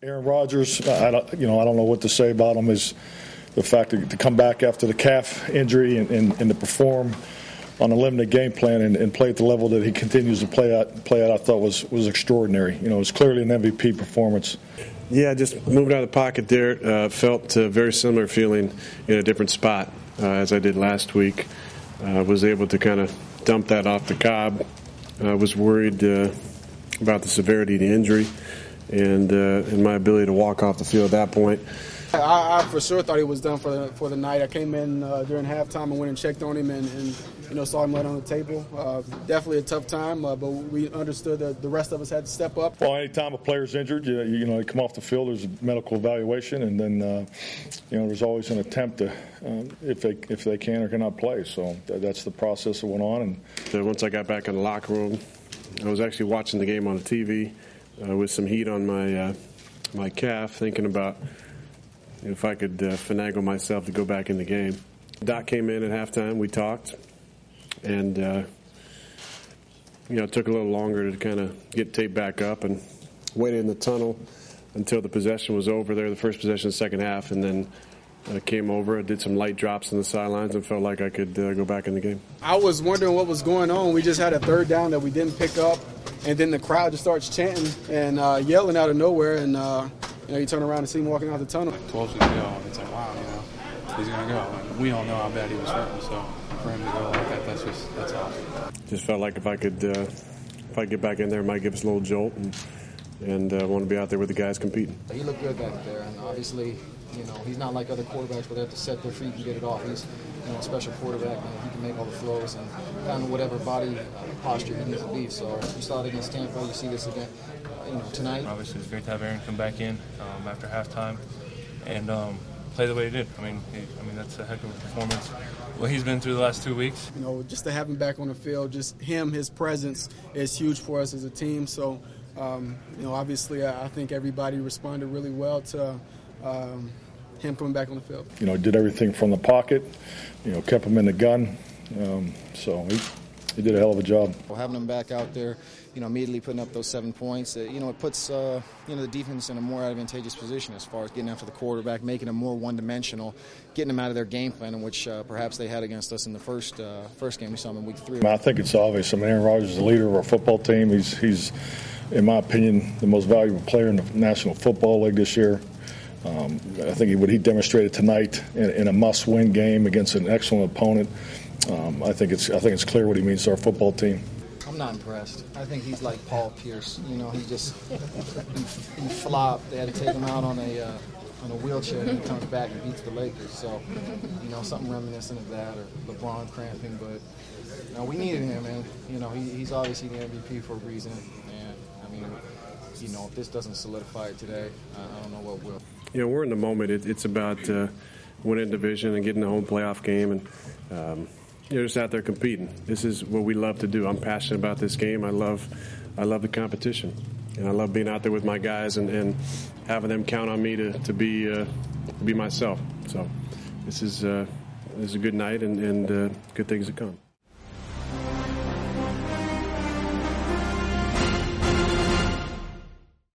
Aaron Rodgers, I don't know what to say about him. Is the fact to come back after the calf injury and to perform on a limited game plan and play at the level that he continues to play at, I thought was extraordinary. It was clearly an MVP performance. Yeah, just moving out of the pocket there, felt a very similar feeling in a different spot as I did last week. Was able to kind of dump that off the Cobb. Was worried about the severity of the injury and my ability to walk off the field at that point. I for sure thought he was done for the night. I came in during halftime and went and checked on him and saw him right on the table. Definitely a tough time, but we understood that the rest of us had to step up. Well, anytime a player's injured, you come off the field, there's a medical evaluation, and then there's always an attempt to if they can or cannot play. So that's the process that went on. And once I got back in the locker room, I was actually watching the game on the TV with some heat on my calf, thinking about if I could finagle myself to go back in the game. Doc came in at halftime. We talked, and it took a little longer to kind of get tape back up and waited in the tunnel until the possession was over there, the first possession of the second half, and then came over. I did some light drops on the sidelines and felt like I could go back in the game. I was wondering what was going on. We just had a third down that we didn't pick up, and then the crowd just starts chanting and yelling out of nowhere, and you turn around and see him walking out the tunnel. 12 to go, and it's like, wow, he's going to go. And we all know how bad he was hurting, so for him to go like that, that's awesome. Just felt like if I get back in there, it might give us a little jolt, and want to be out there with the guys competing. He looked good back there, and obviously, he's not like other quarterbacks where they have to set their feet and get it off. He's a special quarterback, and he can make all the throws and kind of whatever body posture he needs to be. So you saw it against Tampa, you see this again, tonight. Obviously, it's great to have Aaron come back in after halftime and play the way he did. I mean, that's a heck of a performance. What he's been through the last 2 weeks. Just to have him back on the field, just his presence is huge for us as a team. So, obviously, I think everybody responded really well to him coming back on the field. Did everything from the pocket, kept him in the gun. So he did a hell of a job. Well, having him back out there, immediately putting up those 7 points, it puts, the defense in a more advantageous position as far as getting after the quarterback, making them more one-dimensional, getting them out of their game plan, which perhaps they had against us in the first game we saw them in week 3. I think it's obvious. Aaron Rodgers is the leader of our football team. He's, in my opinion, the most valuable player in the National Football League this year. I think what he demonstrated tonight in a must-win game against an excellent opponent. I think it's clear what he means to our football team. I'm not impressed. I think he's like Paul Pierce. He just he flopped. They had to take him out on a wheelchair, and he comes back and beats the Lakers. So, something reminiscent of that, or LeBron cramping. But we needed him, and he's obviously the MVP for a reason. And if this doesn't solidify it today, I don't know what will. We're in the moment. It's about winning division and getting the home playoff game, and just out there competing. This is what we love to do. I'm passionate about this game. I love the competition, and I love being out there with my guys and having them count on me to be myself. So this is a good night and good things to come.